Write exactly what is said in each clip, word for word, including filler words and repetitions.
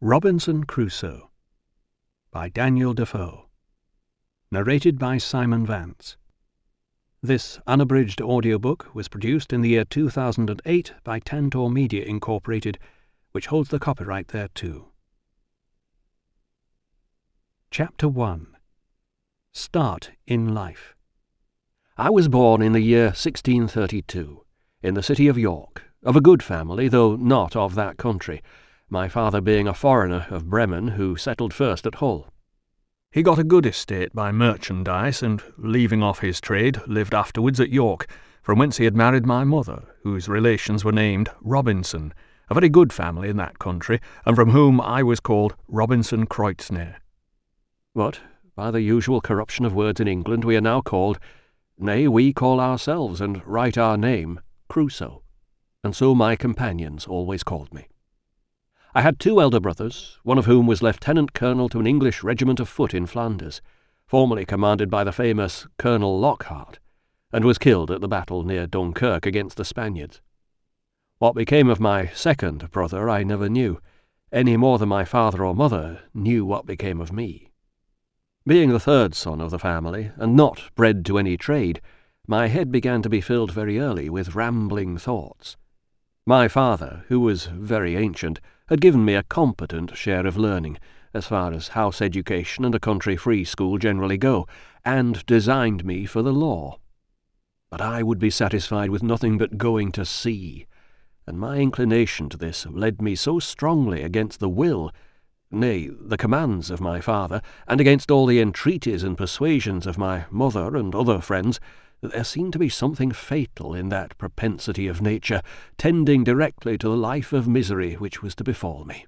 Robinson Crusoe by Daniel Defoe. Narrated by Simon Vance. This unabridged audiobook was produced in the year two thousand eight by Tantor Media Incorporated, which holds the copyright thereto. Chapter one. Start in Life. I was born in the year sixteen thirty-two, in the city of York, of a good family, though not of that country, my father being a foreigner of Bremen who settled first at Hull. He got a good estate by merchandise, and, leaving off his trade, lived afterwards at York, from whence he had married my mother, whose relations were named Robinson, a very good family in that country, and from whom I was called Robinson Kreuznach. But, by the usual corruption of words in England, we are now called, nay, we call ourselves, and write our name, Crusoe, and so my companions always called me. I had two elder brothers, one of whom was lieutenant-colonel to an English regiment of foot in Flanders, formerly commanded by the famous Colonel Lockhart, and was killed at the battle near Dunkirk against the Spaniards. What became of my second brother I never knew, any more than my father or mother knew what became of me. Being the third son of the family, and not bred to any trade, my head began to be filled very early with rambling thoughts. My father, who was very ancient, had given me a competent share of learning, as far as house education and a country free school generally go, and designed me for the law. But I would be satisfied with nothing but going to sea, and my inclination to this led me so strongly against the will, nay, the commands of my father, and against all the entreaties and persuasions of my mother and other friends, that there seemed to be something fatal in that propensity of nature, tending directly to the life of misery which was to befall me.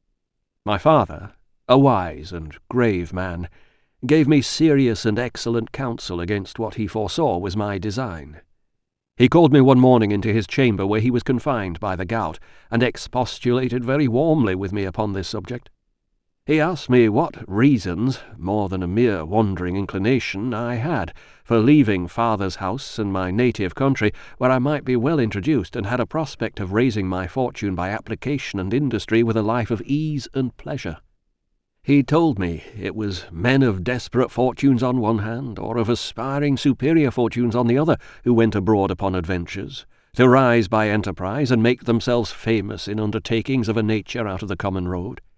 My father, a wise and grave man, gave me serious and excellent counsel against what he foresaw was my design. He called me one morning into his chamber where he was confined by the gout, and expostulated very warmly with me upon this subject. He asked me what reasons, more than a mere wandering inclination, I had for leaving father's house and my native country, where I might be well introduced and had a prospect of raising my fortune by application and industry with a life of ease and pleasure. He told me it was men of desperate fortunes on one hand, or of aspiring superior fortunes on the other, who went abroad upon adventures, to rise by enterprise and make themselves famous in undertakings of a nature out of the common road.